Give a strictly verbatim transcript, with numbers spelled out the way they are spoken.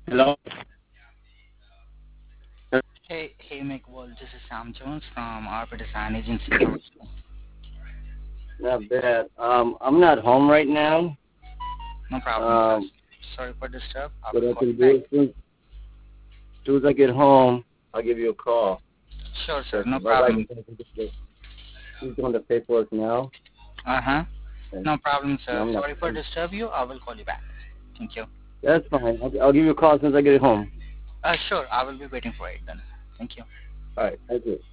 Hello? Hey, hey, Mick. This is Sam Jones from Arbor Design Agency. How are you? Not bad. Um, I'm not home right now. No problem, sir. Um, Sorry for disturb. I what will I call you can back. do as soon, as soon as I get home, I'll give you a call. Sure, sir. Because No my wife is problem. going to do the, she's doing the paperwork now, Uh huh. and, No problem, and sir. I'm not Sorry for home. disturb you. I will call you back. Thank you. That's fine. I'll, I'll give you a call as soon as I get home. Uh, sure. I will be waiting for it then. Thank you. All right. Thank you.